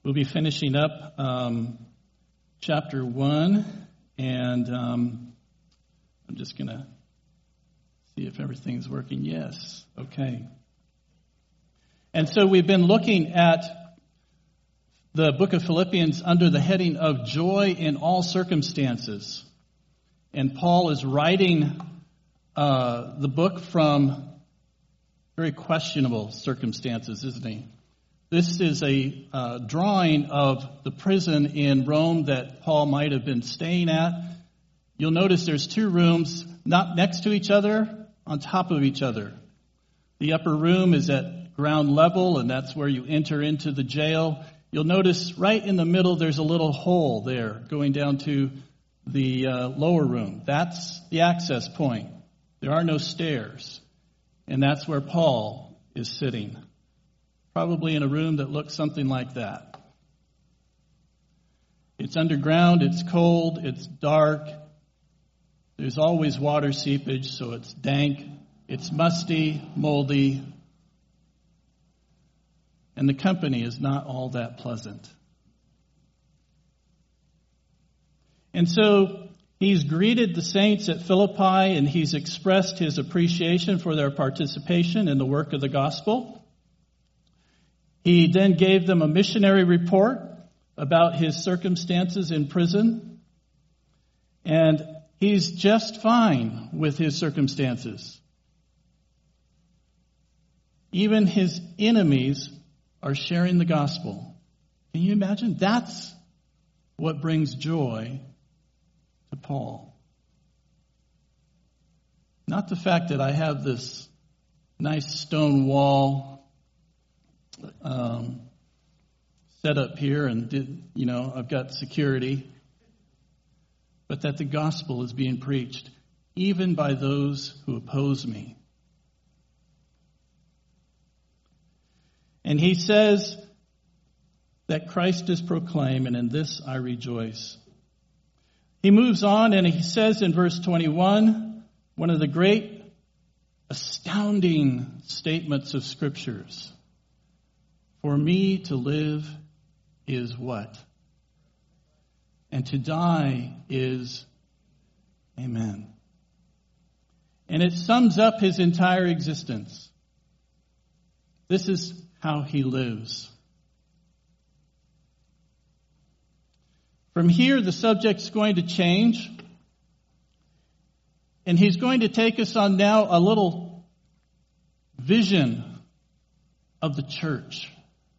We'll be finishing up chapter 1, and I'm just going to see if everything's working. Yes, okay. And so we've been looking at the book of Philippians under the heading of joy in all circumstances. And Paul is writing the book from very questionable circumstances, isn't he? This is a drawing of the prison in Rome that Paul might have been staying at. You'll notice there's two rooms, not next to each other, on top of each other. The upper room is at ground level, and that's where you enter into the jail. You'll notice right in the middle there's a little hole there going down to the lower room. That's the access point. There are no stairs. And that's where Paul is sitting. Probably in a room that looks something like that. It's underground, it's cold, it's dark. There's always water seepage, so it's dank. It's musty, moldy. And the company is not all that pleasant. And so he's greeted the saints at Philippi, and he's expressed his appreciation for their participation in the work of the gospel. He then gave them a missionary report about his circumstances in prison. And he's just fine with his circumstances. Even his enemies are sharing the gospel. Can you imagine? That's what brings joy to Paul. Not the fact that I have this nice stone wall set up here and I've got security, but that the gospel is being preached even by those who oppose me. And he says that Christ is proclaimed, and in this I rejoice. He moves on and he says in verse 21, one of the great astounding statements of scriptures. For me to live is what? And to die is amen. And it sums up his entire existence. This is how he lives. From here, the subject's going to change. And he's going to take us on now a little vision of the church.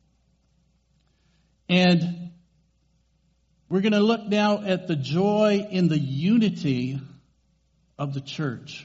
And we're going to look now at the joy in the unity of the church.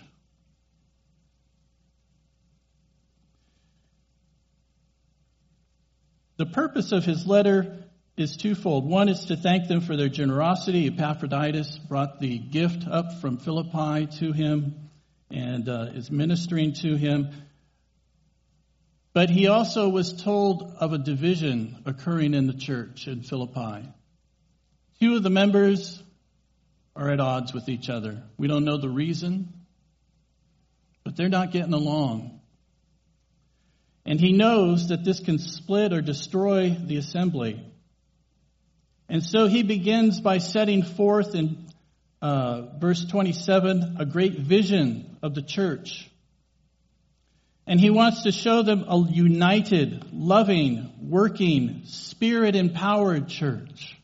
The purpose of his letter is twofold. One is to thank them for their generosity. Epaphroditus brought the gift up from Philippi to him and is ministering to him. But he also was told of a division occurring in the church in Philippi. Two of the members are at odds with each other. We don't know the reason, but they're not getting along. And he knows that this can split or destroy the assembly. And so he begins by setting forth in verse 27 a great vision of the church. And he wants to show them a united, loving, working, Spirit-empowered church.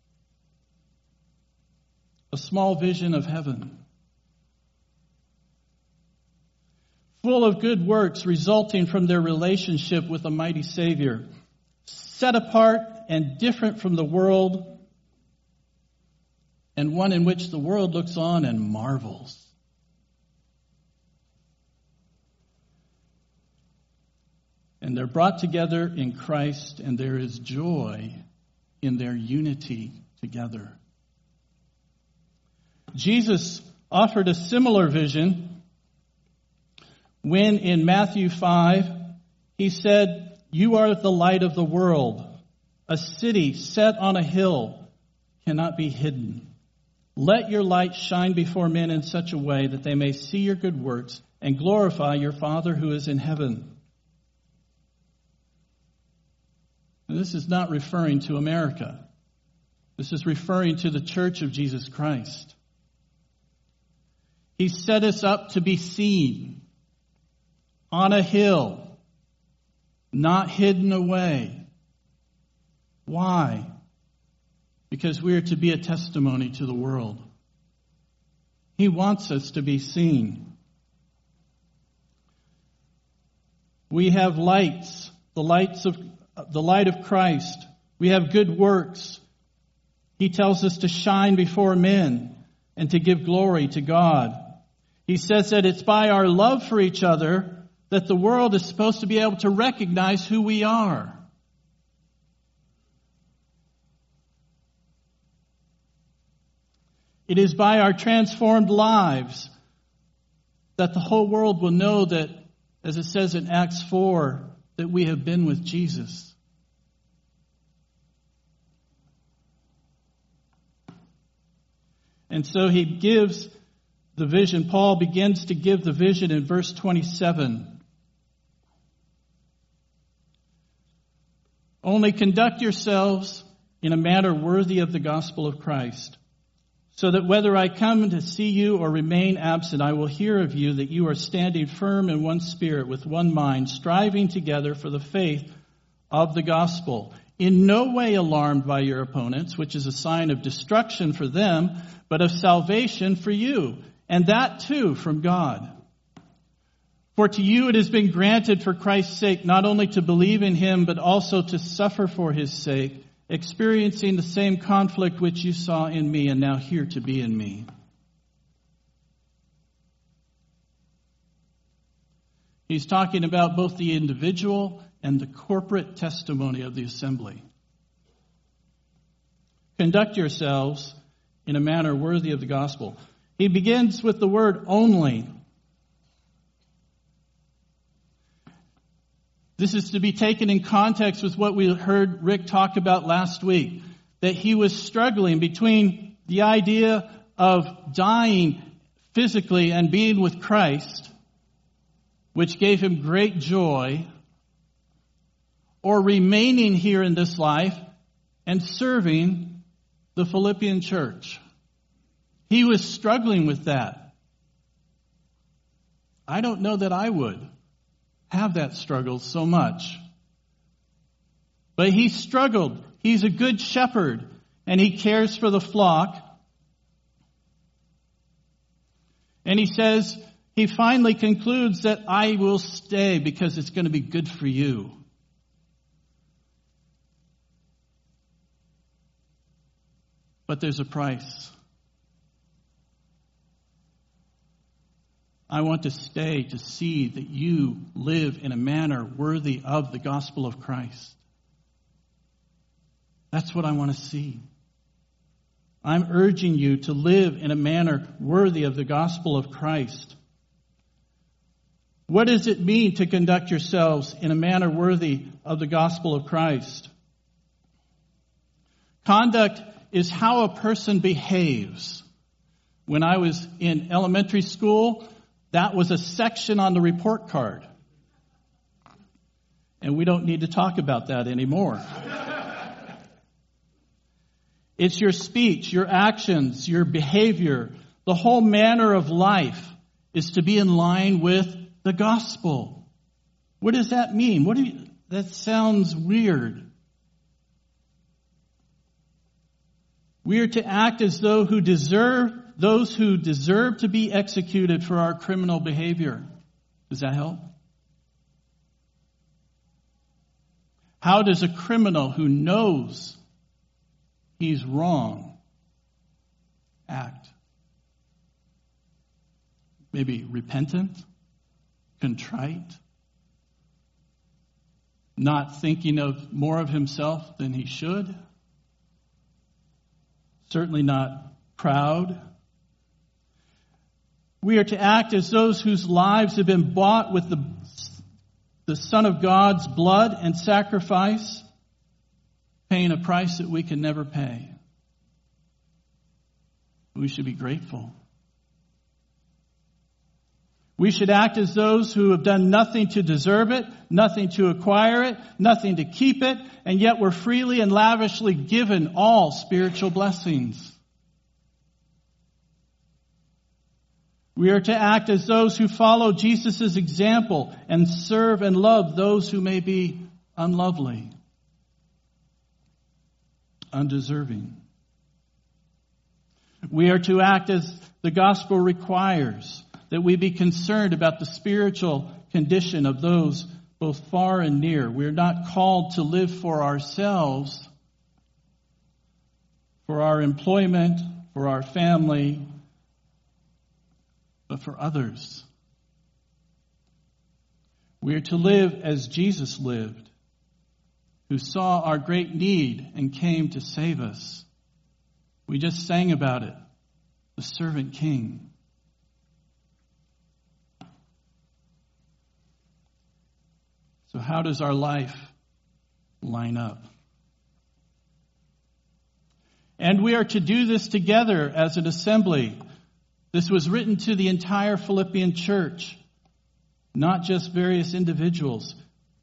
A small vision of heaven. Full of good works resulting from their relationship with the mighty Savior. Set apart and different from the world. And one in which the world looks on and marvels. And they're brought together in Christ, and there is joy in their unity together. Jesus offered a similar vision when in Matthew 5, he said, "You are the light of the world. A city set on a hill cannot be hidden. Let your light shine before men in such a way that they may see your good works and glorify your Father who is in heaven." And this is not referring to America. This is referring to the Church of Jesus Christ. He set us up to be seen on a hill, not hidden away. Why? Because we are to be a testimony to the world. He wants us to be seen. We have lights, the light of Christ. We have good works. He tells us to shine before men and to give glory to God. He says that it's by our love for each other that the world is supposed to be able to recognize who we are. It is by our transformed lives that the whole world will know that, as it says in Acts 4, that we have been with Jesus. And so he gives the vision. Paul begins to give the vision in verse 27. Only conduct yourselves in a manner worthy of the gospel of Christ, so that whether I come to see you or remain absent, I will hear of you that you are standing firm in one spirit, with one mind, striving together for the faith of the gospel, in no way alarmed by your opponents, which is a sign of destruction for them, but of salvation for you, and that too from God. For to you it has been granted for Christ's sake not only to believe in him, but also to suffer for his sake, experiencing the same conflict which you saw in me and now hear to be in me. He's talking about both the individual and the corporate testimony of the assembly. Conduct yourselves in a manner worthy of the gospel. He begins with the word only. This is to be taken in context with what we heard Rick talk about last week, that he was struggling between the idea of dying physically and being with Christ, which gave him great joy, or remaining here in this life and serving the Philippian church. He was struggling with that. I don't know that I would have that struggle so much. But he struggled. He's a good shepherd, and he cares for the flock. And he says, he finally concludes that I will stay because it's going to be good for you. But there's a price. I want to stay to see that you live in a manner worthy of the gospel of Christ. That's what I want to see. I'm urging you to live in a manner worthy of the gospel of Christ. What does it mean to conduct yourselves in a manner worthy of the gospel of Christ? Conduct is how a person behaves. When I was in elementary school, that was a section on the report card. And we don't need to talk about that anymore. It's your speech, your actions, your behavior. The whole manner of life is to be in line with the gospel. What does that mean? That sounds weird. We are to act as those who deserve to be executed for our criminal behavior. Does that help? How does a criminal who knows he's wrong act? Maybe repentant, contrite, not thinking of more of himself than he should. Certainly not proud. We are to act as those whose lives have been bought with the Son of God's blood and sacrifice, paying a price that we can never pay. We should be grateful. We should act as those who have done nothing to deserve it, nothing to acquire it, nothing to keep it, and yet we're freely and lavishly given all spiritual blessings. We are to act as those who follow Jesus' example and serve and love those who may be unlovely, undeserving. We are to act as the gospel requires, that we be concerned about the spiritual condition of those both far and near. We are not called to live for ourselves, for our employment, for our family, but for others. We are to live as Jesus lived, who saw our great need and came to save us. We just sang about it, the servant king. So how does our life line up? And we are to do this together as an assembly. This was written to the entire Philippian church, not just various individuals.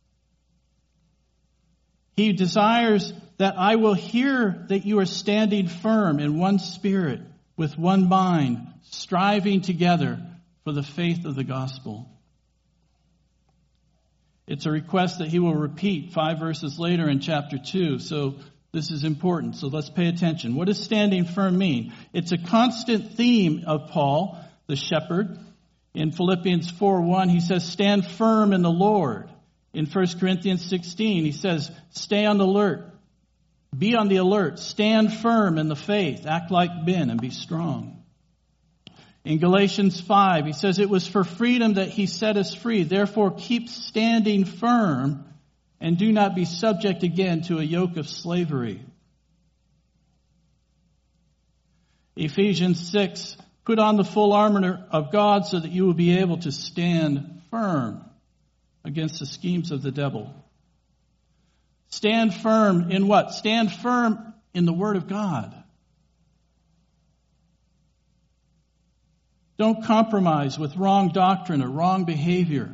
He desires that I will hear that you are standing firm in one spirit, with one mind, striving together for the faith of the gospel. It's a request that he will repeat 5 verses later in chapter 2. So this is important. So let's pay attention. What does standing firm mean? It's a constant theme of Paul, the shepherd. In Philippians 4:1, he says, stand firm in the Lord. In 1 Corinthians 16, he says, stay on the alert. Be on the alert. Stand firm in the faith. Act like men and be strong. In Galatians 5, he says, it was for freedom that he set us free. Therefore, keep standing firm and do not be subject again to a yoke of slavery. Ephesians 6, put on the full armor of God so that you will be able to stand firm against the schemes of the devil. Stand firm in what? Stand firm in the Word of God. Don't compromise with wrong doctrine or wrong behavior.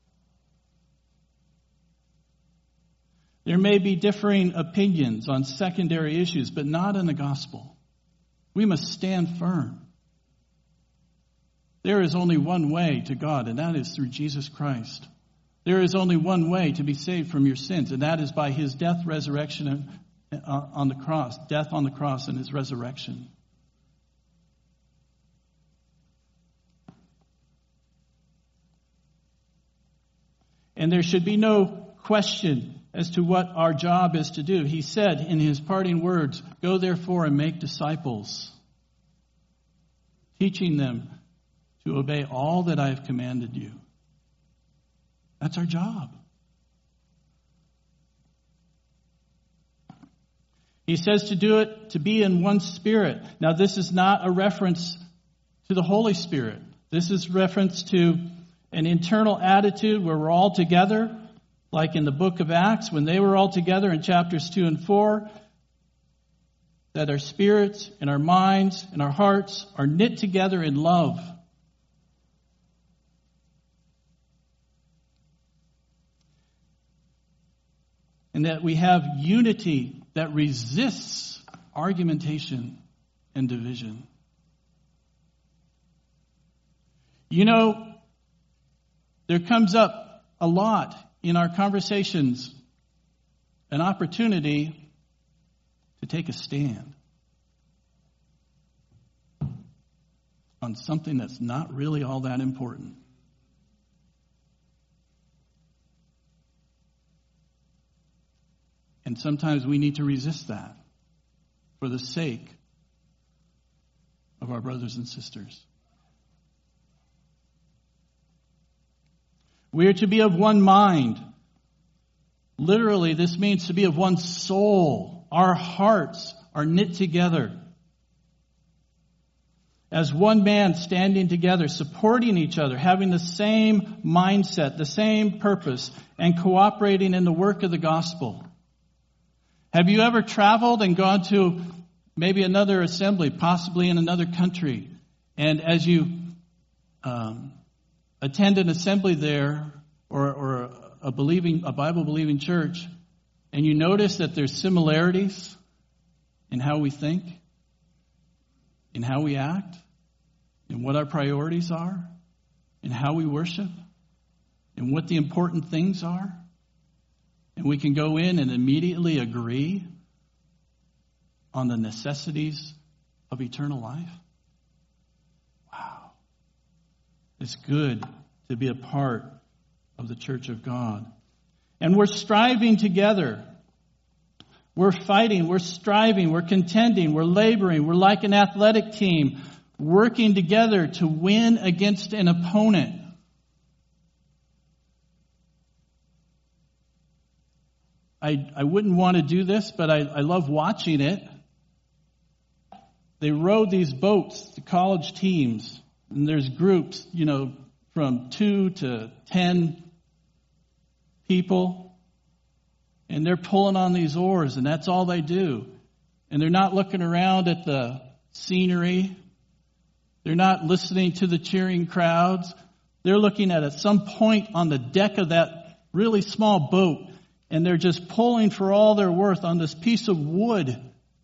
There may be differing opinions on secondary issues, but not in the gospel. We must stand firm. There is only one way to God, and that is through Jesus Christ. There is only one way to be saved from your sins, and that is by his death, resurrection on the cross, death on the cross and his resurrection. And there should be no question as to what our job is to do. He said in his parting words, go therefore and make disciples, teaching them to obey all that I have commanded you. That's our job. He says to do it, to be in one spirit. Now this is not a reference to the Holy Spirit. This is reference to an internal attitude where we're all together, like in the book of Acts, when they were all together in chapters 2 and 4, that our spirits and our minds and our hearts are knit together in love. And that we have unity that resists argumentation and division. You know, there comes up a lot in our conversations an opportunity to take a stand on something that's not really all that important. And sometimes we need to resist that for the sake of our brothers and sisters. We are to be of one mind. Literally, this means to be of one soul. Our hearts are knit together as one man, standing together, supporting each other, having the same mindset, the same purpose, and cooperating in the work of the gospel. Have you ever traveled and gone to maybe another assembly, possibly in another country, and as you attend an assembly there or a Bible-believing church, and you notice that there's similarities in how we think, in how we act, in what our priorities are, in how we worship, and what the important things are, and we can go in and immediately agree on the necessities of eternal life. Wow. It's good to be a part of the church of God. And we're striving together. We're fighting, we're striving, we're contending, we're laboring. We're like an athletic team working together to win against an opponent. I wouldn't want to do this, but I love watching it. They rowed these boats, the college teams, and there's groups, from 2 to 10 people, and they're pulling on these oars, and that's all they do. And they're not looking around at the scenery. They're not listening to the cheering crowds. They're looking at some point on the deck of that really small boat, and they're just pulling for all they're worth on this piece of wood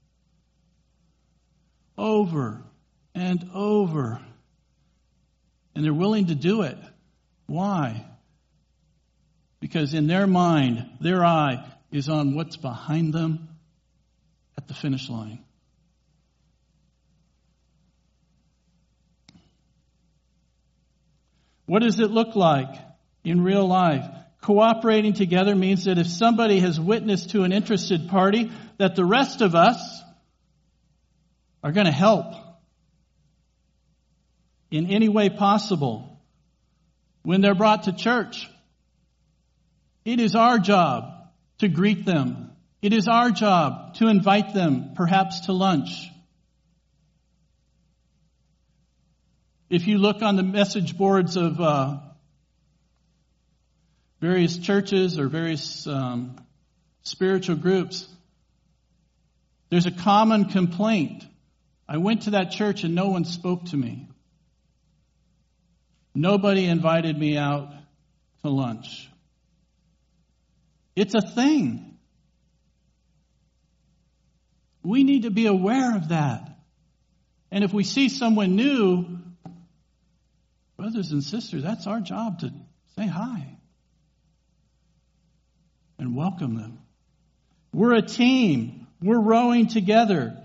over and over. And they're willing to do it. Why? Because in their mind, their eye is on what's behind them at the finish line. What does it look like in real life? Cooperating together means that if somebody has witnessed to an interested party, that the rest of us are going to help in any way possible. When they're brought to church, it is our job to greet them. It is our job to invite them, perhaps to lunch. If you look on the message boards of various churches or various spiritual groups, there's a common complaint. I went to that church and no one spoke to me. Nobody invited me out to lunch. It's a thing. We need to be aware of that. And if we see someone new, brothers and sisters, that's our job to say hi and welcome them. We're a team. We're rowing together.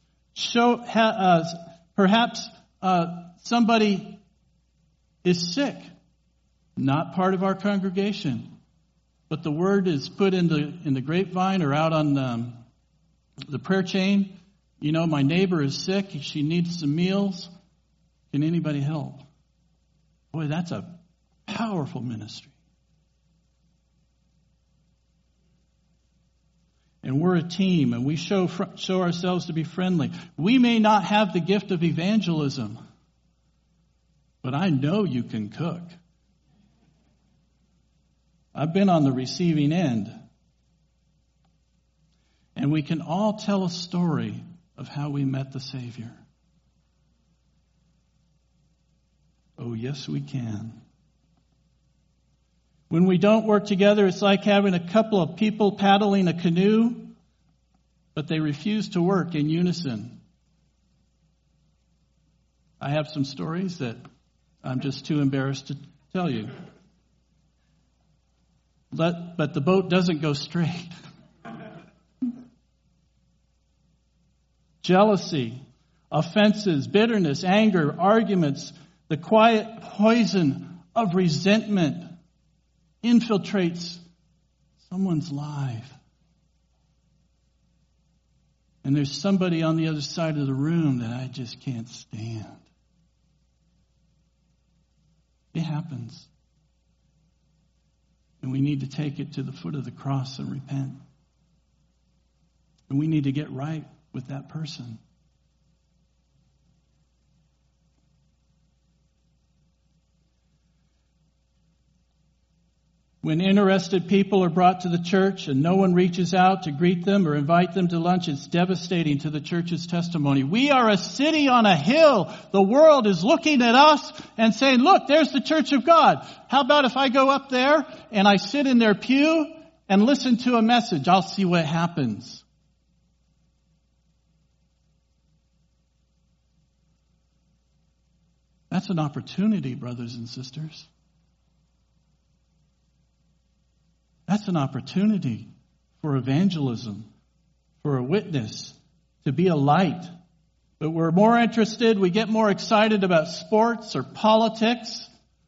Perhaps somebody is sick, not part of our congregation, but the word is put in the grapevine or out on the prayer chain. My neighbor is sick. She needs some meals. Can anybody help? Boy, that's a powerful ministry. And we're a team, and we show ourselves to be friendly. We may not have the gift of evangelism, but I know you can cook. I've been on the receiving end. And we can all tell a story of how we met the Savior. Oh, yes, we can. When we don't work together, it's like having a couple of people paddling a canoe, but they refuse to work in unison. I have some stories that I'm just too embarrassed to tell you. But the boat doesn't go straight. Jealousy, offenses, bitterness, anger, arguments, the quiet poison of resentment infiltrates someone's life. And there's somebody on the other side of the room that I just can't stand. It happens. And we need to take it to the foot of the cross and repent. And we need to get right with that person. When interested people are brought to the church and no one reaches out to greet them or invite them to lunch, it's devastating to the church's testimony. We are a city on a hill. The world is looking at us and saying, look, there's the church of God. How about if I go up there and I sit in their pew and listen to a message? I'll see what happens. That's an opportunity, brothers and sisters. That's an opportunity for evangelism, for a witness, to be a light. But we're more interested, we get more excited about sports or politics.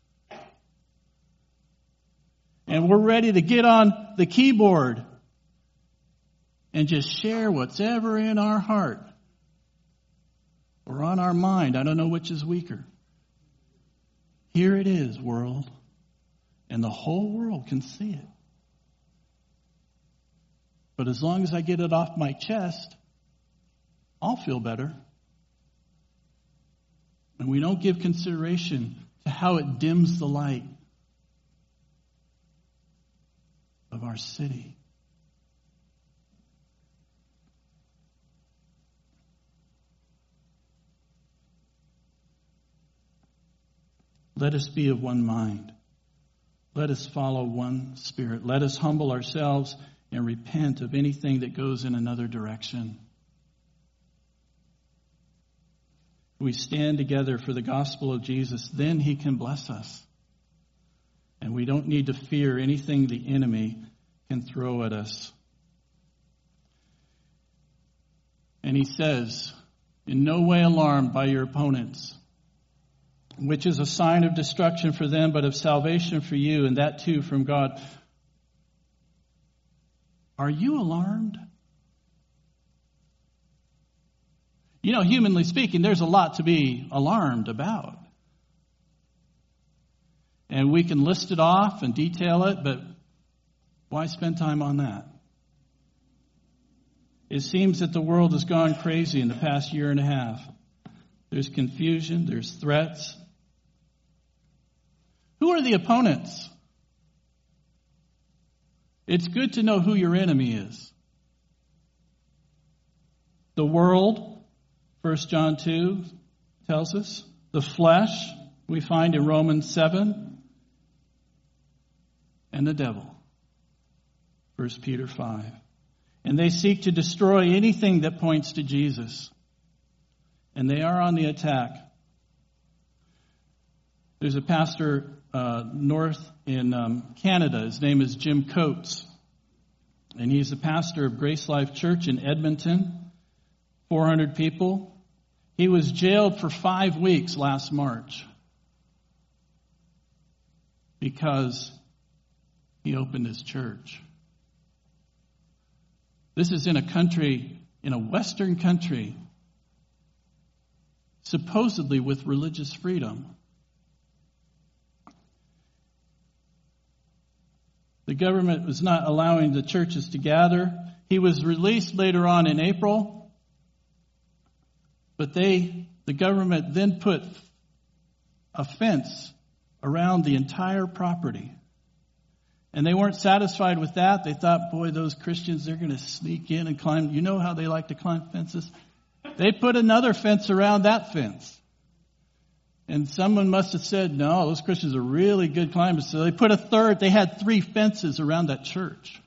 And we're ready to get on the keyboard and just share what's ever in our heart or on our mind. I don't know which is weaker. Here it is, world. And the whole world can see it. But as long as I get it off my chest, I'll feel better. And we don't give consideration to how it dims the light of our city. Let us be of one mind. Let us follow one spirit. Let us humble ourselves and repent of anything that goes in another direction. We stand together for the gospel of Jesus, then he can bless us. And we don't need to fear anything the enemy can throw at us. And he says, in no way alarmed by your opponents, which is a sign of destruction for them, but of salvation for you, and that too from God. Are you alarmed? You know, humanly speaking, there's a lot to be alarmed about. And we can list it off and detail it, but why spend time on that? It seems that the world has gone crazy in the past year and a half. There's confusion, there's threats. Who are the opponents? It's good to know who your enemy is. The world, 1 John 2 tells us. The flesh, we find in Romans 7. And the devil, 1 Peter 5. And they seek to destroy anything that points to Jesus. And they are on the attack. There's a pastor north in Canada. His name is Jim Coates. And he's the pastor of Grace Life Church in Edmonton. 400 people. He was jailed for 5 weeks last March because he opened his church. This is in a country, in a Western country, supposedly with religious freedom. The government was not allowing the churches to gather. He was released later on in April. But the government then put a fence around the entire property. And they weren't satisfied with that. They thought, boy, those Christians, they're going to sneak in and climb. You know how they like to climb fences? They put another fence around that fence. And someone must have said, no, those Christians are really good climbers. So they put a third. They had 3 fences around that church.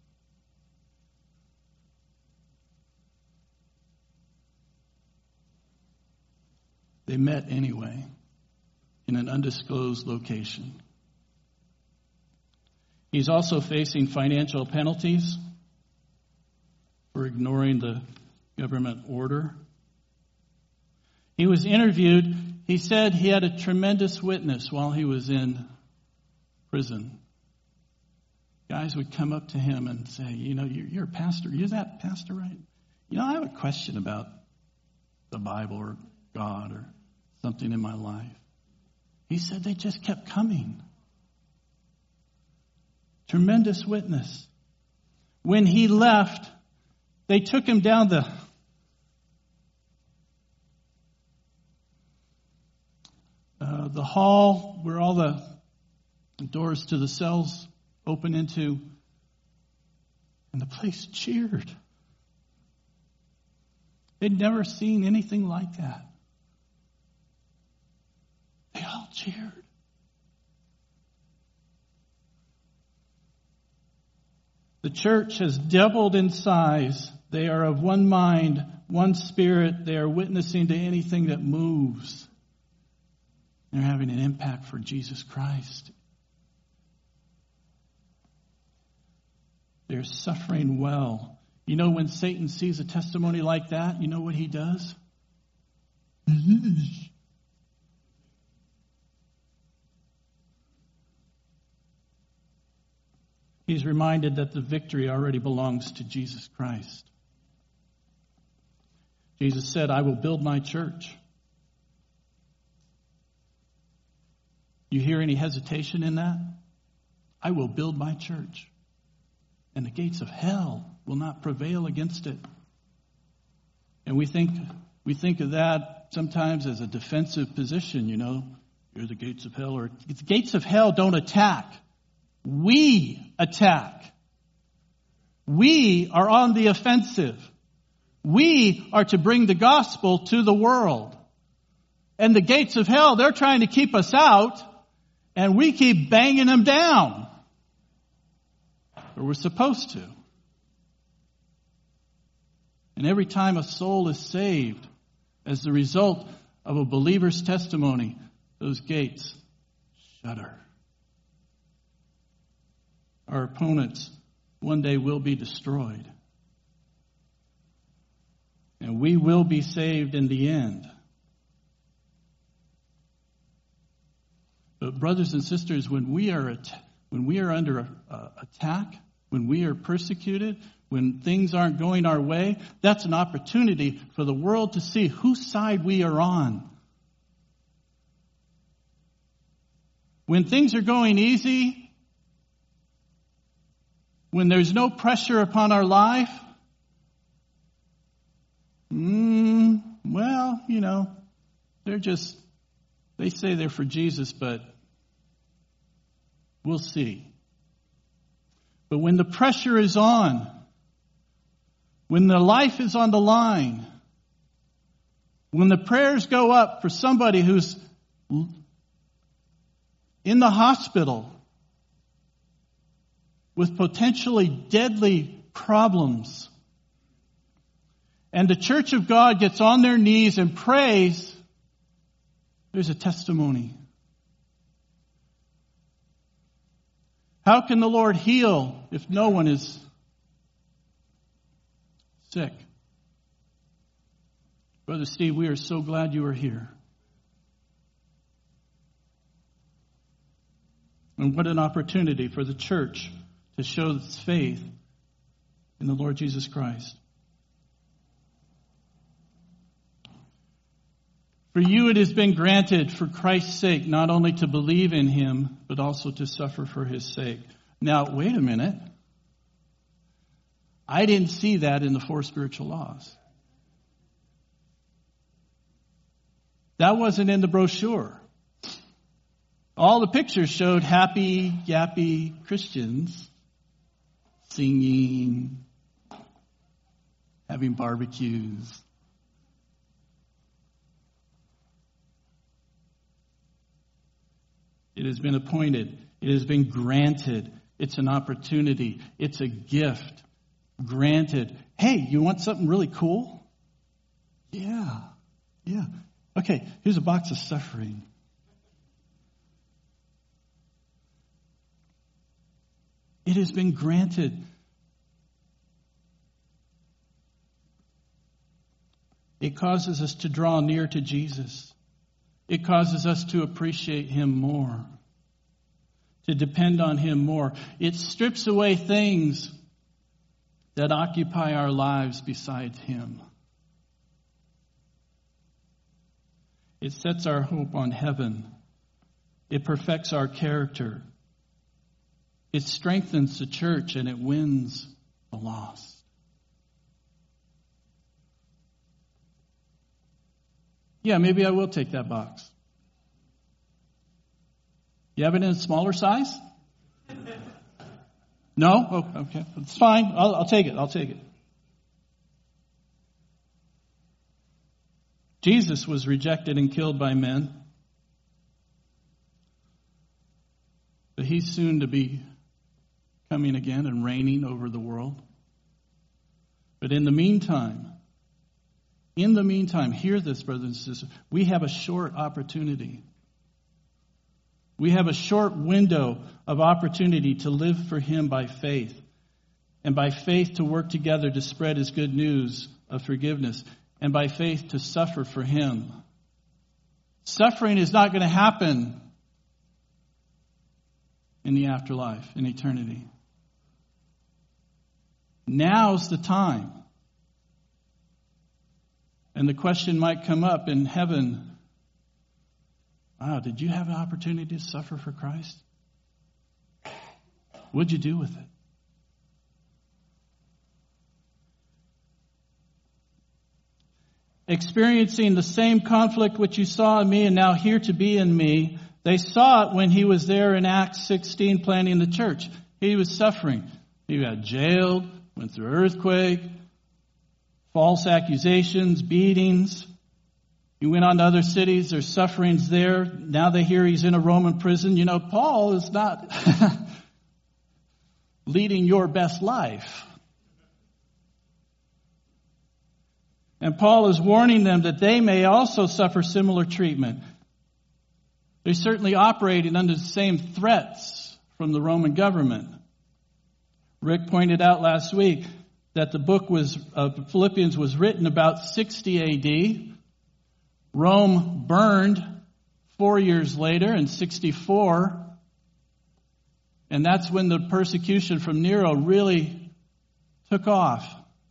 They met anyway in an undisclosed location. He's also facing financial penalties for ignoring the government order. He was interviewed. He said he had a tremendous witness while he was in prison. Guys would come up to him and say, you know, you're a pastor. You're that pastor, right? You know, I have a question about the Bible or God or something in my life. He said they just kept coming. Tremendous witness. When he left, they took him down the hall where all the doors to the cells open into, and the place cheered. They'd never seen anything like that. They all cheered. The church has doubled in size. They are of one mind, one spirit. They are witnessing to anything that moves. They're having an impact for Jesus Christ. They're suffering well. You know, when Satan sees a testimony like that, you know what he does? He's reminded that the victory already belongs to Jesus Christ. Jesus said, I will build my church. You hear any hesitation in that? I will build my church, and the gates of hell will not prevail against it. And we think of that sometimes as a defensive position, you know. You're the gates of hell. Or the gates of hell don't attack. We attack. We are on the offensive. We are to bring the gospel to the world. And the gates of hell, they're trying to keep us out, and we keep banging them down. Or we're supposed to. And every time a soul is saved, as the result of a believer's testimony, those gates shudder. Our opponents one day will be destroyed. And we will be saved in the end. But brothers and sisters, when we are under attack, when we are persecuted, when things aren't going our way, that's an opportunity for the world to see whose side we are on. When things are going easy, when there's no pressure upon our life, well, you know, they say they're for Jesus, but we'll see. But when the pressure is on, when the life is on the line, when the prayers go up for somebody who's in the hospital with potentially deadly problems, and the church of God gets on their knees and prays, there's a testimony. How can the Lord heal if no one is sick? Brother Steve, we are so glad you are here. And what an opportunity for the church to show its faith in the Lord Jesus Christ. For you it has been granted for Christ's sake not only to believe in him, but also to suffer for his sake. Now, wait a minute. I didn't see that in the 4 spiritual laws. That wasn't in the brochure. All the pictures showed happy, yappy Christians singing, having barbecues. It has been appointed. It has been granted. It's an opportunity. It's a gift. Granted. Hey, you want something really cool? Yeah. Okay, here's a box of suffering. It has been granted. It causes us to draw near to Jesus. It causes us to appreciate him more, to depend on him more. It strips away things that occupy our lives besides him. It sets our hope on heaven. It perfects our character. It strengthens the church and it wins the lost. Yeah, maybe I will take that box. You have it in a smaller size? No? Oh, okay. It's fine. I'll take it. I'll take it. Jesus was rejected and killed by men. But he's soon to be coming again and reigning over the world. But in the meantime, hear this, brothers and sisters, we have a short opportunity. We have a short window of opportunity to live for him by faith. And by faith to work together to spread his good news of forgiveness. And by faith to suffer for him. Suffering is not going to happen in the afterlife, in eternity. Now's the time. And the question might come up in heaven, wow, did you have an opportunity to suffer for Christ? What'd you do with it? Experiencing the same conflict which you saw in me and now here to be in me, they saw it when he was there in Acts 16 planting the church. He was suffering. He got jailed, went through earthquake, false accusations, beatings. He went on to other cities. There's sufferings there. Now they hear he's in a Roman prison. You know, Paul is not leading your best life. And Paul is warning them that they may also suffer similar treatment. They're certainly operating under the same threats from the Roman government. Rick pointed out last week that the book of Philippians was written about 60 A.D. Rome burned 4 years later in 64. And that's when the persecution from Nero really took off.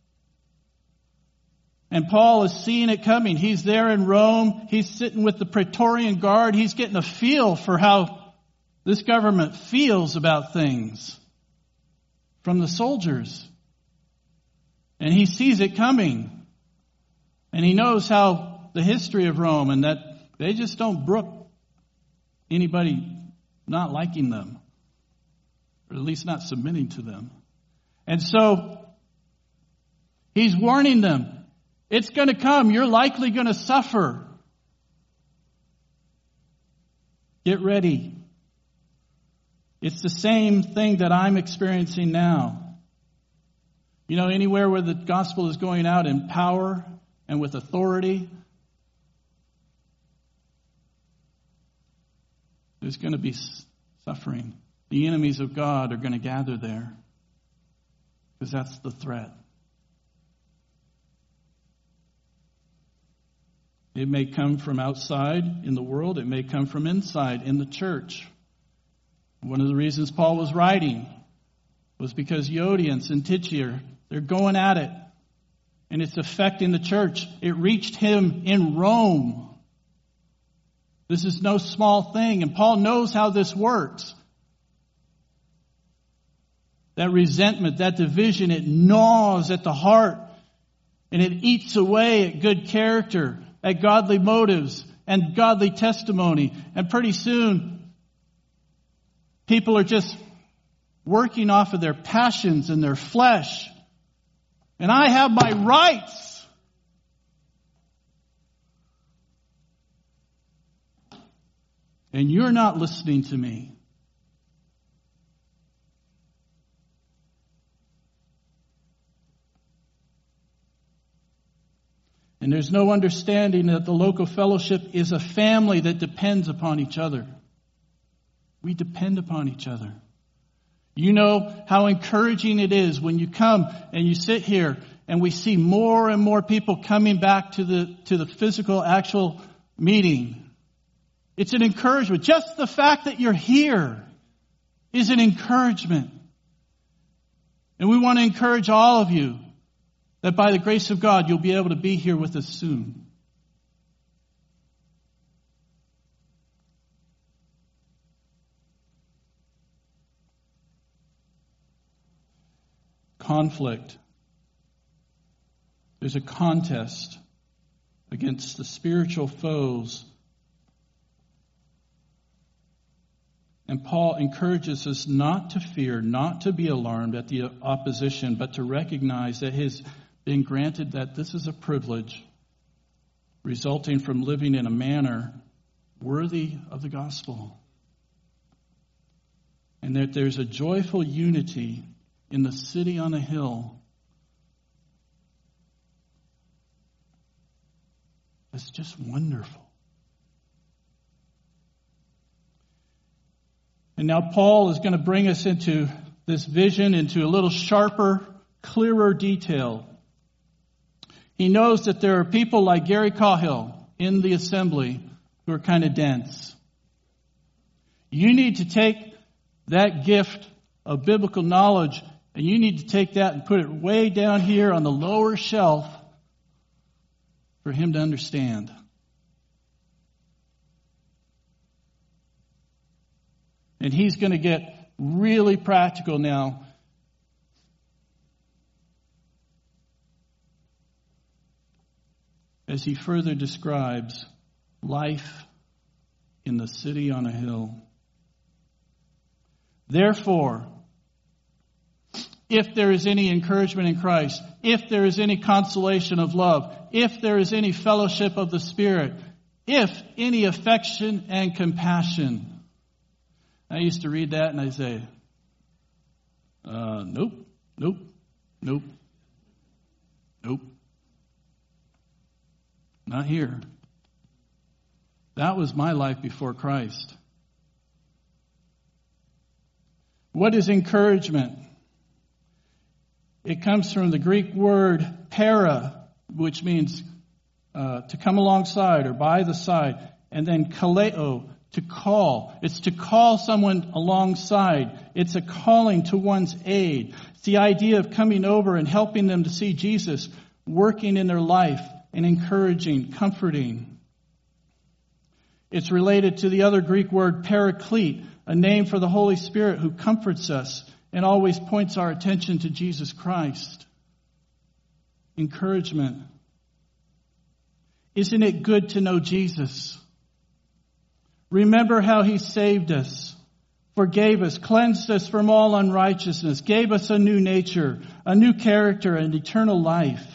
And Paul is seeing it coming. He's there in Rome. He's sitting with the Praetorian Guard. He's getting a feel for how this government feels about things from the soldiers. And he sees it coming. And he knows how the history of Rome and that they just don't brook anybody not liking them. Or at least not submitting to them. And so he's warning them. It's going to come. You're likely going to suffer. Get ready. It's the same thing that I'm experiencing now. You know, anywhere where the gospel is going out in power and with authority, there's going to be suffering. The enemies of God are going to gather there because that's the threat. It may come from outside in the world. It may come from inside in the church. One of the reasons Paul was writing was because Euodians and Tychicus, they're going at it. And it's affecting the church. It reached him in Rome. This is no small thing. And Paul knows how this works. That resentment, that division, it gnaws at the heart. And it eats away at good character, at godly motives and godly testimony. And pretty soon, people are just working off of their passions and their flesh. And I have my rights. And you're not listening to me. And there's no understanding that the local fellowship is a family that depends upon each other. We depend upon each other. You know how encouraging it is when you come and you sit here and we see more and more people coming back to the physical, actual meeting. It's an encouragement. Just the fact that you're here is an encouragement. And we want to encourage all of you that by the grace of God, you'll be able to be here with us soon. Conflict. There's a contest against the spiritual foes. And Paul encourages us not to fear, not to be alarmed at the opposition, but to recognize that his being granted that this is a privilege resulting from living in a manner worthy of the gospel. And that there's a joyful unity in the city on a hill. It's just wonderful. And now Paul is going to bring us into this vision, into a little sharper, clearer detail. He knows that there are people like Gary Cahill in the assembly who are kind of dense. You need to take that gift of biblical knowledge and you need to take that and put it way down here on the lower shelf for him to understand. And he's going to get really practical now. As he further describes life in the city on a hill. Therefore, if there is any encouragement in Christ, if there is any consolation of love, if there is any fellowship of the Spirit, if any affection and compassion. I used to read that and I say, nope. Not here. That was my life before Christ. What is encouragement? It comes from the Greek word para, which means to come alongside or by the side, and then kaleo, to call. It's to call someone alongside. It's a calling to one's aid. It's the idea of coming over and helping them to see Jesus working in their life and encouraging, comforting. It's related to the other Greek word paraclete, a name for the Holy Spirit who comforts us and always points our attention to Jesus Christ. Encouragement. Isn't it good to know Jesus? Remember how he saved us, forgave us, cleansed us from all unrighteousness, gave us a new nature, a new character, and eternal life.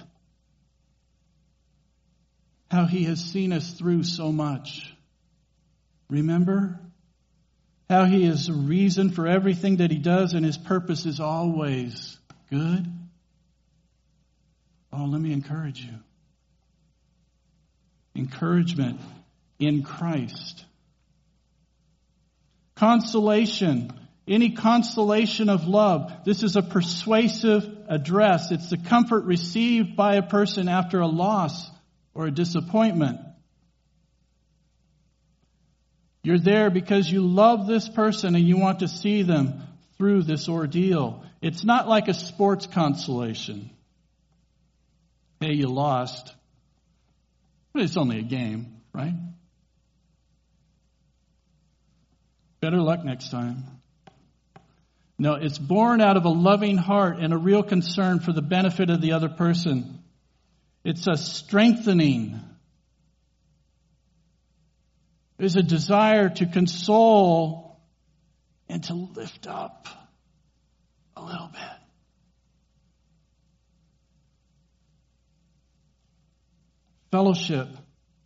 How he has seen us through so much. Remember how he is the reason for everything that he does, and his purpose is always good. Oh, let me encourage you. Encouragement in Christ. Consolation. Any consolation of love. This is a persuasive address. It's the comfort received by a person after a loss or a disappointment. You're there because you love this person and you want to see them through this ordeal. It's not like a sports consolation. Hey, you lost. But it's only a game, right? Better luck next time. No, it's born out of a loving heart and a real concern for the benefit of the other person. It's a strengthening. There's a desire to console and to lift up a little bit. Fellowship.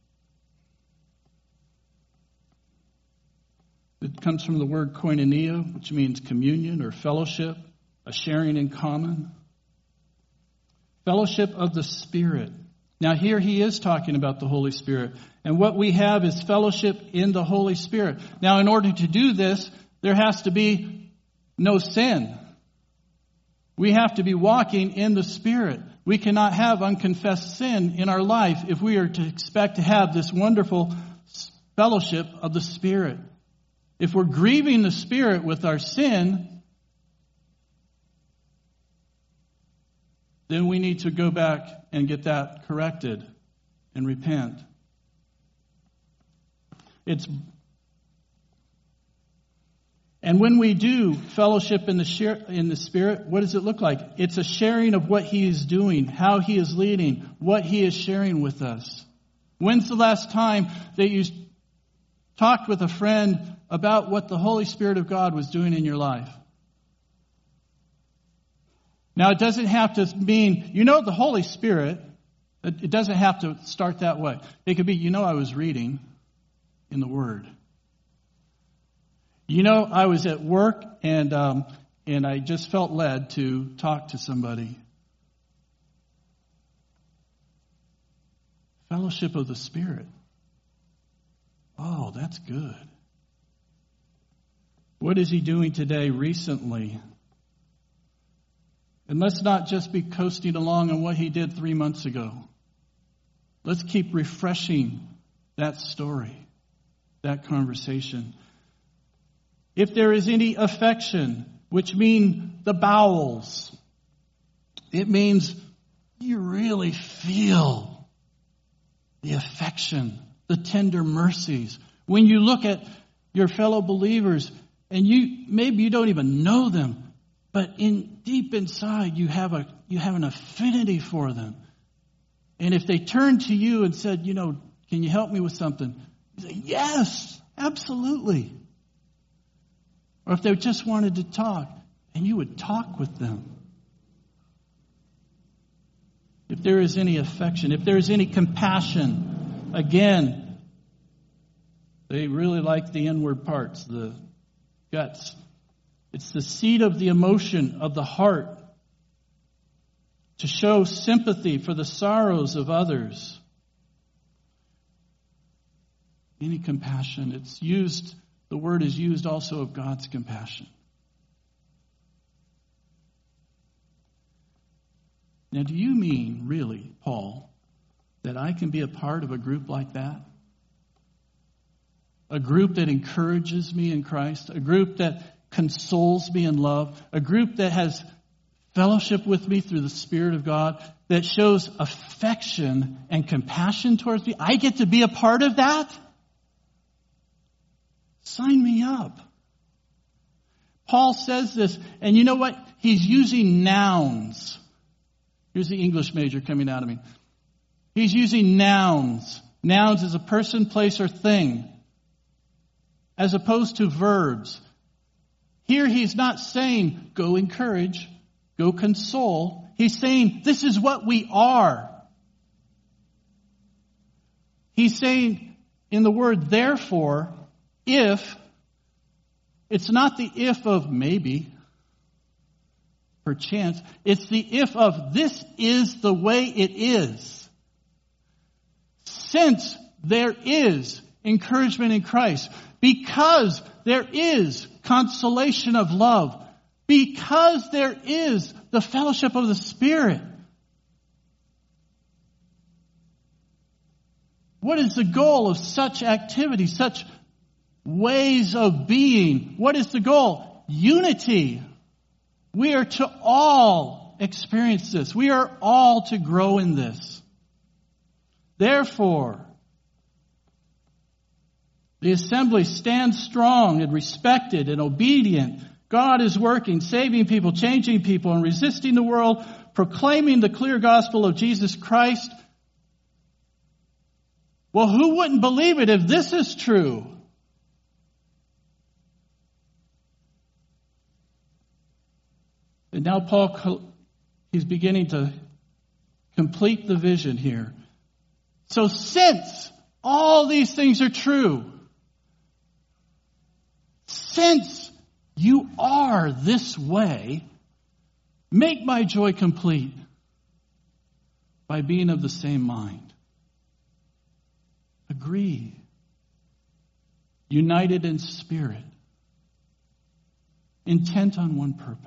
It comes from the word koinonia, which means communion or fellowship, a sharing in common. Fellowship of the Spirit. Now here he is talking about the Holy Spirit. And what we have is fellowship in the Holy Spirit. Now in order to do this, there has to be no sin. We have to be walking in the Spirit. We cannot have unconfessed sin in our life if we are to expect to have this wonderful fellowship of the Spirit. If we're grieving the Spirit with our sin, then we need to go back and get that corrected and repent. And when we do fellowship in the Spirit, what does it look like? It's a sharing of what He is doing, how He is leading, what He is sharing with us. When's the last time that you talked with a friend about what the Holy Spirit of God was doing in your life. Now, it doesn't have to mean, the Holy Spirit, it doesn't have to start that way. It could be, I was reading in the Word. I was at work and I just felt led to talk to somebody. Fellowship of the Spirit. Oh, that's good. What is he doing today recently? And let's not just be coasting along on what he did 3 months ago. Let's keep refreshing that story, that conversation. If there is any affection, which mean the bowels, it means you really feel the affection, the tender mercies. When you look at your fellow believers and maybe you don't even know them, but deep inside you have an affinity for them. And if they turned to you and said, can you help me with something? You say, yes, absolutely. Or if they just wanted to talk, and you would talk with them. If there is any affection, if there is any compassion, again, they really like the inward parts, the guts. It's the seat of the emotion of the heart to show sympathy for the sorrows of others. Any compassion. The word is used also of God's compassion. Now, do you mean, really, Paul, that I can be a part of a group like that? A group that encourages me in Christ? A group that consoles me in love? A group that has fellowship with me through the Spirit of God? That shows affection and compassion towards me? I get to be a part of that? Sign me up. Paul says this, and you know what? He's using nouns. Here's the English major coming out of me. He's using nouns. Nouns is a person, place, or thing, as opposed to verbs. Here he's not saying, go encourage, go console. He's saying, this is what we are. He's saying in the word therefore, if, it's not the if of maybe, perchance. It's the if of this is the way it is. Since there is encouragement in Christ, because there is consolation of love, because there is the fellowship of the Spirit. What is the goal of such activity, such ways of being? What is the goal? Unity. We are to all experience this. We are all to grow in this. Therefore, the assembly stands strong and respected and obedient. God is working, saving people, changing people, and resisting the world, proclaiming the clear gospel of Jesus Christ. Well, who wouldn't believe it if this is true? And now Paul, he's beginning to complete the vision here. So since all these things are true, since you are this way, make my joy complete by being of the same mind. Agree. United in spirit. Intent on one purpose.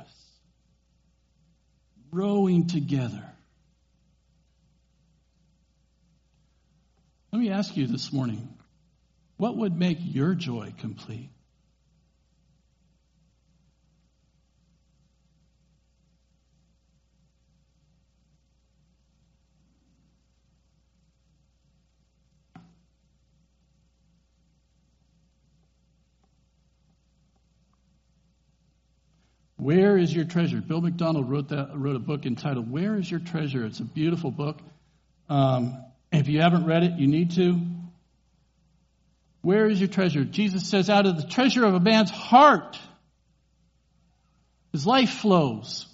Rowing together. Let me ask you this morning, what would make your joy complete? Where is your treasure? Bill McDonald wrote a book entitled Where is Your Treasure? It's a beautiful book. If you haven't read it, you need to. Where is your treasure? Jesus says, out of the treasure of a man's heart, his life flows.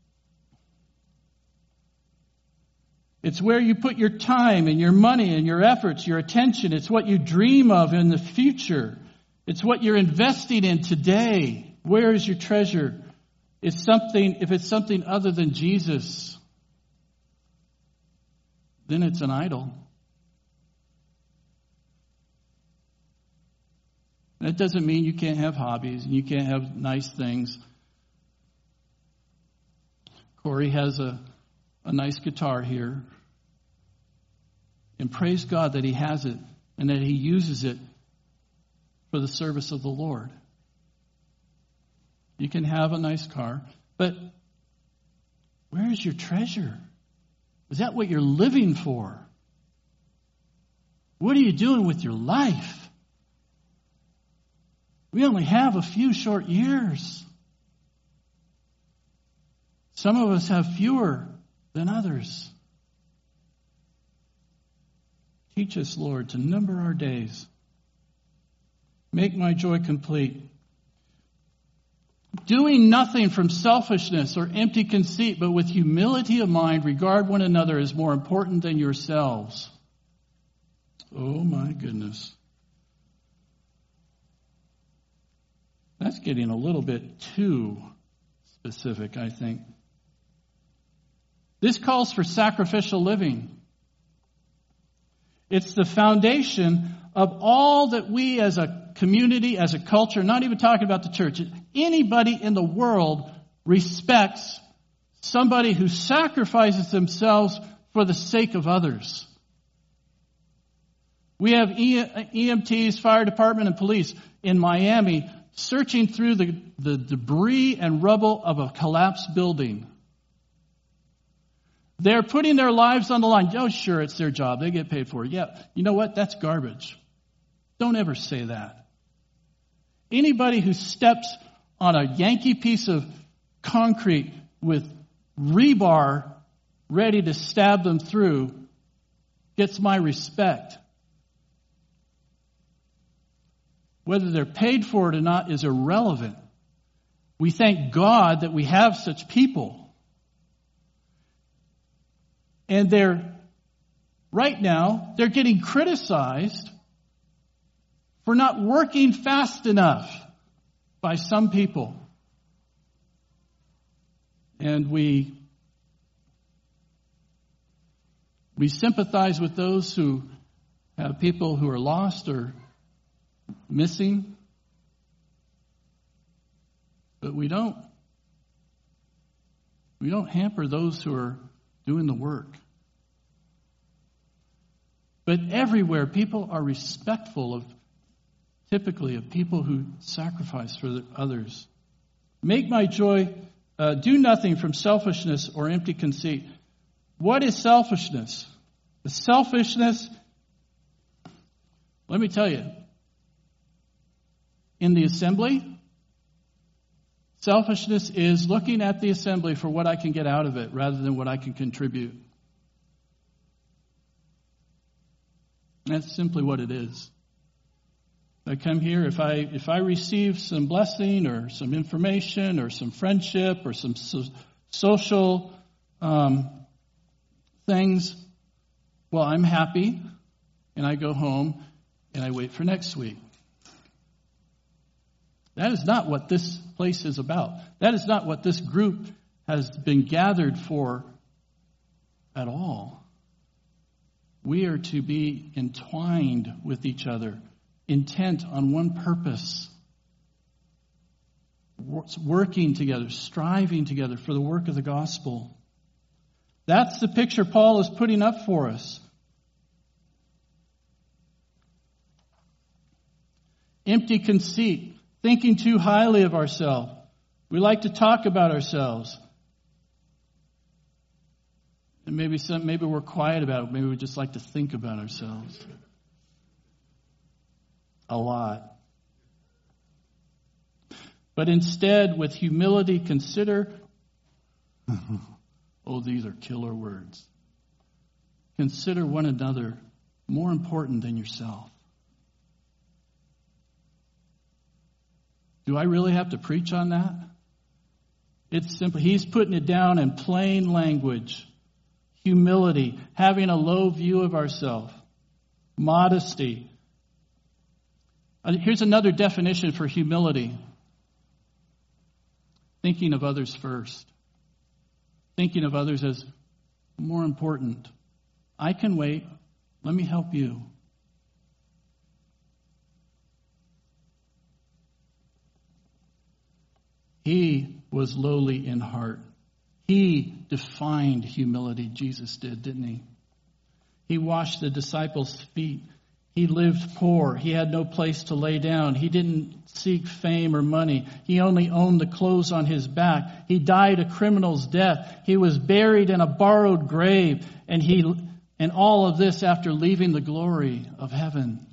It's where you put your time and your money and your efforts, your attention. It's what you dream of in the future. It's what you're investing in today. Where is your treasure? If it's something other than Jesus, then it's an idol. That doesn't mean you can't have hobbies and you can't have nice things. Corey has a nice guitar here. And praise God that he has it and that he uses it for the service of the Lord. You can have a nice car, but where is your treasure? Is that what you're living for? What are you doing with your life? We only have a few short years. Some of us have fewer than others. Teach us, Lord, to number our days. Make my joy complete. Doing nothing from selfishness or empty conceit, but with humility of mind, regard one another as more important than yourselves. Oh my goodness. That's getting a little bit too specific, I think. This calls for sacrificial living. It's the foundation of all that we as a community, as a culture, not even talking about the church, anybody in the world respects somebody who sacrifices themselves for the sake of others. We have EMTs, fire department, and police in Miami searching through the debris and rubble of a collapsed building. They're putting their lives on the line. Oh, sure, it's their job. They get paid for it. Yeah, you know what? That's garbage. Don't ever say that. Anybody who steps on a Yankee piece of concrete with rebar ready to stab them through gets my respect. Whether they're paid for it or not is irrelevant. We thank God that we have such people. And right now, they're getting criticized for not working fast enough by some people. And we sympathize with those who have people who are lost or missing. But we don't hamper those who are doing the work. But everywhere, people are respectful typically of people who sacrifice for others. Make my joy, do nothing from selfishness or empty conceit. What is selfishness? The selfishness, let me tell you, in the assembly, selfishness is looking at the assembly for what I can get out of it rather than what I can contribute. That's simply what it is. I come here, if I receive some blessing or some information or some friendship or some social things, well, I'm happy, and I go home and I wait for next week. That is not what this place is about. That is not what this group has been gathered for at all. We are to be entwined with each other, intent on one purpose, working together, striving together for the work of the gospel. That's the picture Paul is putting up for us. Empty conceit, thinking too highly of ourselves. We like to talk about ourselves. And maybe we're quiet about it. Maybe we just like to think about ourselves. A lot. But instead, with humility, consider... Oh, these are killer words. Consider one another more important than yourself. Do I really have to preach on that? It's simple. He's putting it down in plain language. Humility, having a low view of ourselves. Modesty. Here's another definition for humility. Thinking of others first. Thinking of others as more important. I can wait. Let me help you. He was lowly in heart. He defined humility, Jesus did, didn't he? He washed the disciples' feet. He lived poor. He had no place to lay down. He didn't seek fame or money. He only owned the clothes on his back. He died a criminal's death. He was buried in a borrowed grave. And all of this after leaving the glory of heaven.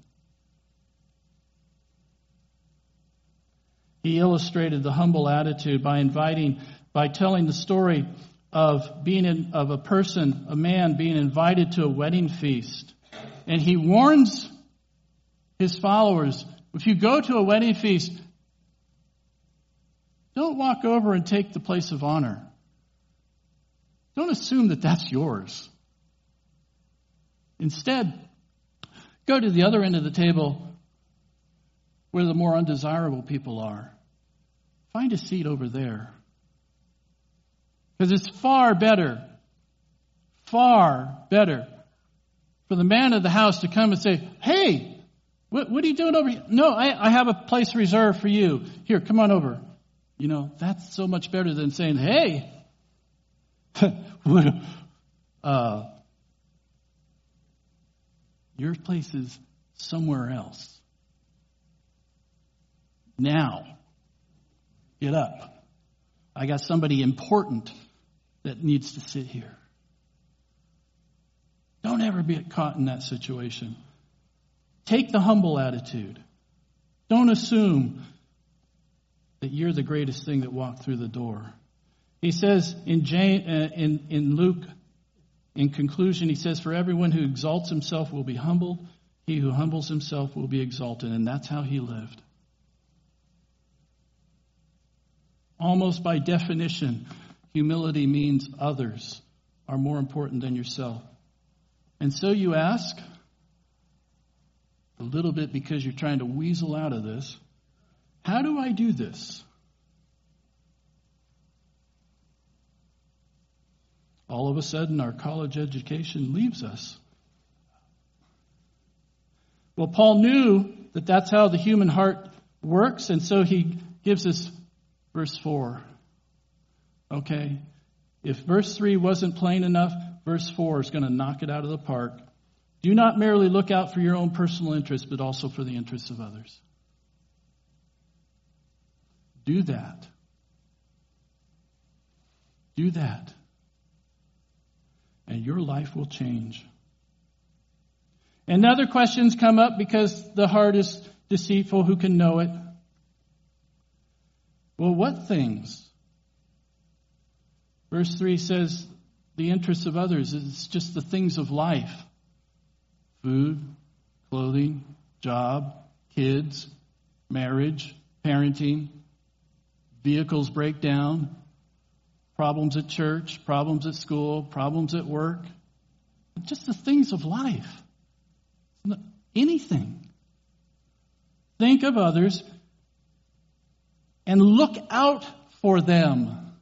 He illustrated the humble attitude by telling the story of a man being invited to a wedding feast. And he warns his followers, if you go to a wedding feast, don't walk over and take the place of honor. Don't assume that that's yours. Instead, go to the other end of the table where the more undesirable people are. Find a seat over there. Because it's far better for the man of the house to come and say, hey, what are you doing over here? No, I have a place reserved for you. Here, come on over. You know, that's so much better than saying, hey, your place is somewhere else. Now, get up. I got somebody important that needs to sit here. Don't ever be caught in that situation. Take the humble attitude. Don't assume that you're the greatest thing that walked through the door. He says in Luke, in conclusion, he says, for everyone who exalts himself will be humbled. He who humbles himself will be exalted. And that's how he lived. Almost by definition, humility means others are more important than yourself. And so you ask, a little bit because you're trying to weasel out of this, how do I do this? All of a sudden, our college education leaves us. Well, Paul knew that that's how the human heart works, and so he gives us verse 4. Okay? If verse 3 wasn't plain enough, verse 4 is going to knock it out of the park. Do not merely look out for your own personal interests, but also for the interests of others. Do that. Do that. And your life will change. And other questions come up because the heart is deceitful. Who can know it? Well, what things? Verse 3 says the interests of others is just the things of life. Food, clothing, job, kids, marriage, parenting, vehicles break down, problems at church, problems at school, problems at work. Just the things of life. Anything. Think of others and look out for them.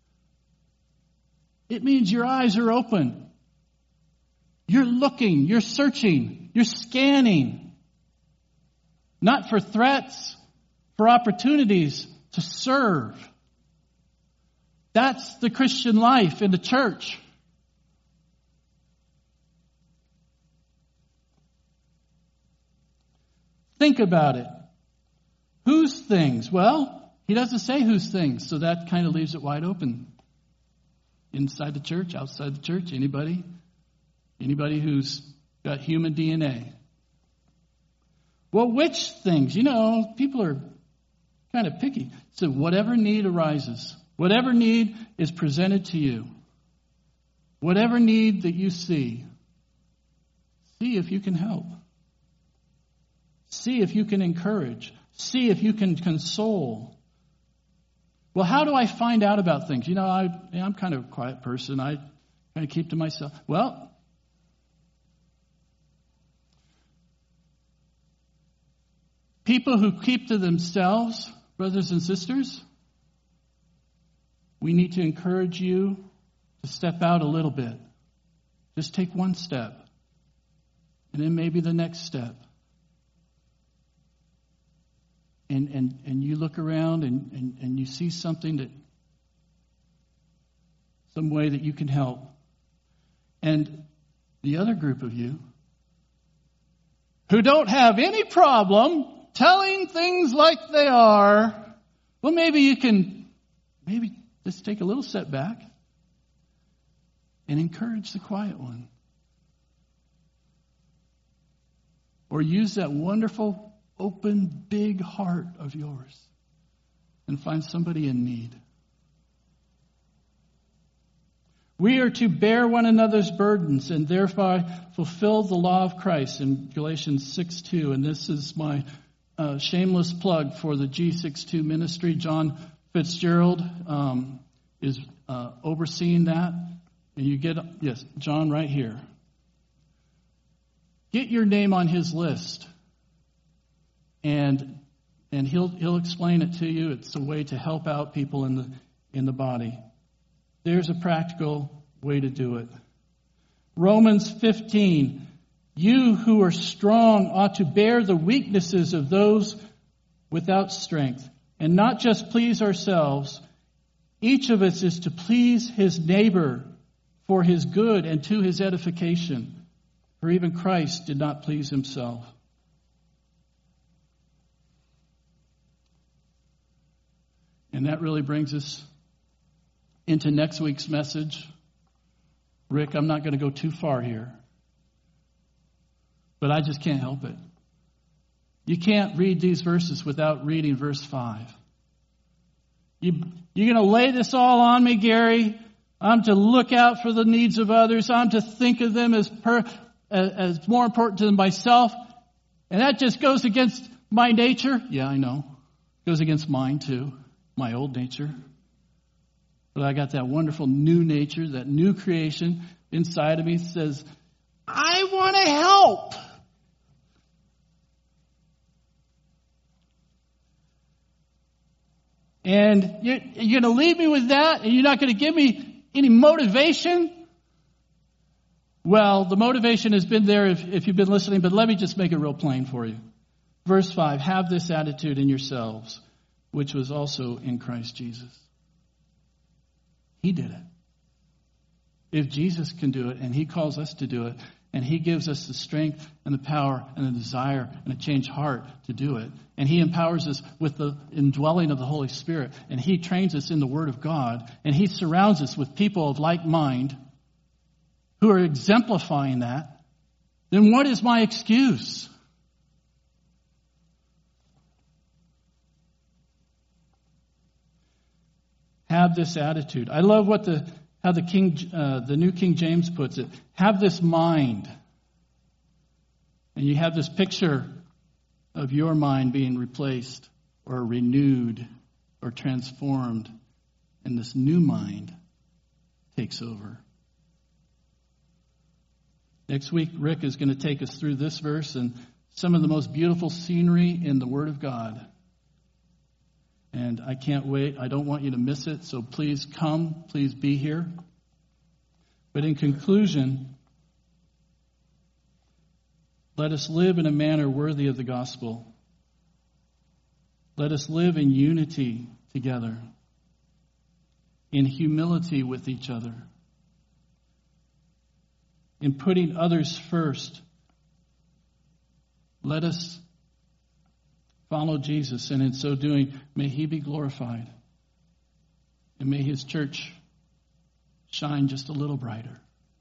It means your eyes are open. You're looking, you're searching, you're scanning. Not for threats, for opportunities to serve. That's the Christian life in the church. Think about it. Whose things? Well, he doesn't say whose things, so that kind of leaves it wide open. Inside the church, outside the church, anybody? Anybody who's got human DNA. Well, which things? You know, people are kind of picky. So whatever need arises, whatever need is presented to you, whatever need that you see if you can help. See if you can encourage. See if you can console. Well, how do I find out about things? I'm kind of a quiet person. I kind of keep to myself. Well, people who keep to themselves, brothers and sisters, we need to encourage you to step out a little bit. Just take one step. And then maybe the next step. And you look around and you see something some way that you can help. And the other group of you who don't have any problem telling things like they are, well, maybe you can just take a little step back and encourage the quiet one. Or use that wonderful, open, big heart of yours and find somebody in need. We are to bear one another's burdens and thereby fulfill the law of Christ in Galatians 6:2. And this is my shameless plug for the G62 ministry. John Fitzgerald is overseeing that. And you get, yes, John right here. Get your name on his list. And he'll explain it to you. It's a way to help out people in the body. There's a practical way to do it. Romans 15. You who are strong ought to bear the weaknesses of those without strength, and not just please ourselves. Each of us is to please his neighbor for his good and to his edification. For even Christ did not please himself. And that really brings us into next week's message. Rick, I'm not going to go too far here, but I just can't help it. You can't read these verses without reading verse 5. You're going to lay this all on me, Gary. I'm to look out for the needs of others. I'm to think of them as more important than myself. And that just goes against my nature. Yeah, I know. It goes against mine too, my old nature. But I got that wonderful new nature, that new creation inside of me says, I want to help. And you're going to leave me with that, and you're not going to give me any motivation? Well, the motivation has been there if you've been listening, but let me just make it real plain for you. Verse 5, have this attitude in yourselves, which was also in Christ Jesus. He did it. If Jesus can do it, and he calls us to do it, and he gives us the strength and the power and the desire and a changed heart to do it, and he empowers us with the indwelling of the Holy Spirit, and he trains us in the Word of God, and he surrounds us with people of like mind who are exemplifying that, then what is my excuse? Have this attitude. I love how the New King James puts it. Have this mind. And you have this picture of your mind being replaced or renewed or transformed, and this new mind takes over. Next week, Rick is going to take us through this verse and some of the most beautiful scenery in the Word of God. And I can't wait. I don't want you to miss it. So please come. Please be here. But in conclusion, let us live in a manner worthy of the gospel. Let us live in unity together, in humility with each other, in putting others first. Let us follow Jesus, and in so doing, may he be glorified. And may his church shine just a little brighter.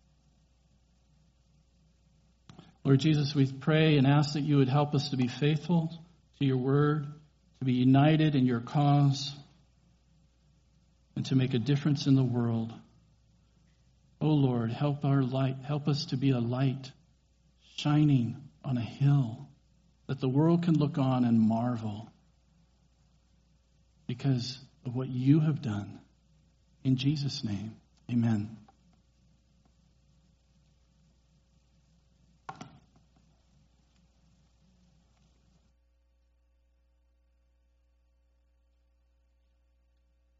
Lord Jesus, we pray and ask that you would help us to be faithful to your word, to be united in your cause, and to make a difference in the world. Oh Lord, help us to be a light shining on a hill that the world can look on and marvel because of what you have done. In Jesus' name, amen.